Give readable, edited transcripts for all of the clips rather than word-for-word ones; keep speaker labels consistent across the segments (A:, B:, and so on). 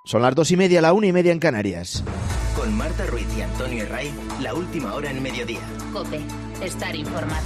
A: Son las 2:30, la 1:30 en Canarias.
B: Con Marta Ruiz y Antonio Herray, la última hora en mediodía.
C: COPE, estar informado.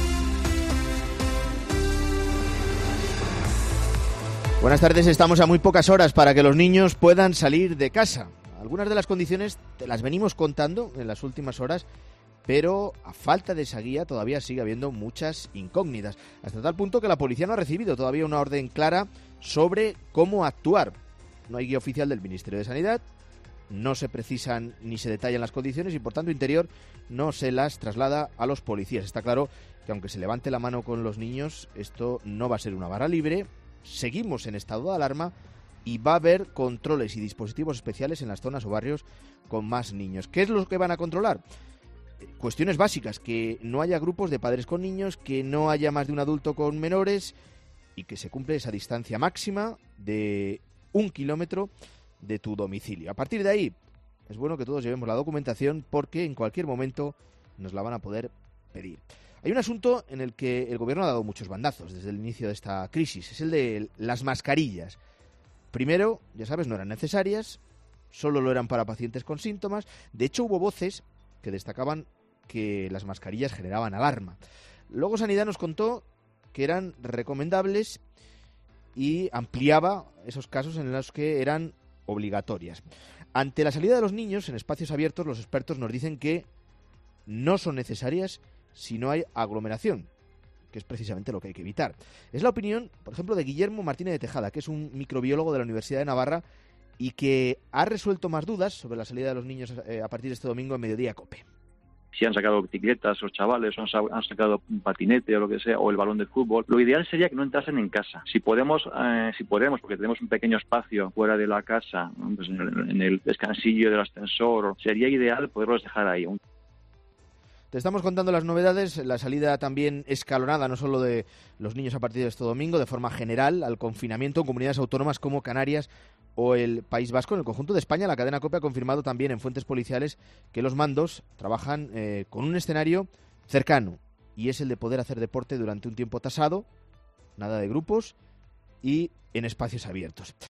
A: Buenas tardes, estamos a muy pocas horas para que los niños puedan salir de casa. Algunas de las condiciones te las venimos contando en las últimas horas, pero a falta de esa guía todavía sigue habiendo muchas incógnitas, hasta tal punto que la policía no ha recibido todavía una orden clara sobre cómo actuar. No hay guía oficial del Ministerio de Sanidad, no se precisan ni se detallan las condiciones y por tanto Interior no se las traslada a los policías. Está claro que aunque se levante la mano con los niños, esto no va a ser una barra libre. Seguimos en estado de alarma y va a haber controles y dispositivos especiales en las zonas o barrios con más niños. ¿Qué es lo que van a controlar? Cuestiones básicas, que no haya grupos de padres con niños, que no haya más de un adulto con menores y que se cumple esa distancia máxima de 1 kilómetro de tu domicilio. A partir de ahí, es bueno que todos llevemos la documentación porque en cualquier momento nos la van a poder pedir. Hay un asunto en el que el gobierno ha dado muchos bandazos desde el inicio de esta crisis, es el de las mascarillas. Primero, ya sabes, no eran necesarias, solo lo eran para pacientes con síntomas. De hecho, hubo voces que destacaban que las mascarillas generaban alarma. Luego Sanidad nos contó que eran recomendables y ampliaba esos casos en los que eran obligatorias. Ante la salida de los niños en espacios abiertos, los expertos nos dicen que no son necesarias si no hay aglomeración, que es precisamente lo que hay que evitar. Es la opinión, por ejemplo, de Guillermo Martínez de Tejada, que es un microbiólogo de la Universidad de Navarra y que ha resuelto más dudas sobre la salida de los niños a partir de este domingo en Mediodía Cope.
D: Si han sacado bicicletas los chavales, o han sacado un patinete o lo que sea, o el balón de fútbol, lo ideal sería que no entrasen en casa. Si podemos, porque tenemos un pequeño espacio fuera de la casa, pues en el descansillo del ascensor, sería ideal poderlos dejar ahí.
A: Te estamos contando las novedades, la salida también escalonada, no solo de los niños a partir de este domingo, de forma general, al confinamiento en comunidades autónomas como Canarias o el País Vasco. En el conjunto de España, la cadena COPE ha confirmado también en fuentes policiales que los mandos trabajan con un escenario cercano, y es el de poder hacer deporte durante un tiempo tasado, nada de grupos y en espacios abiertos.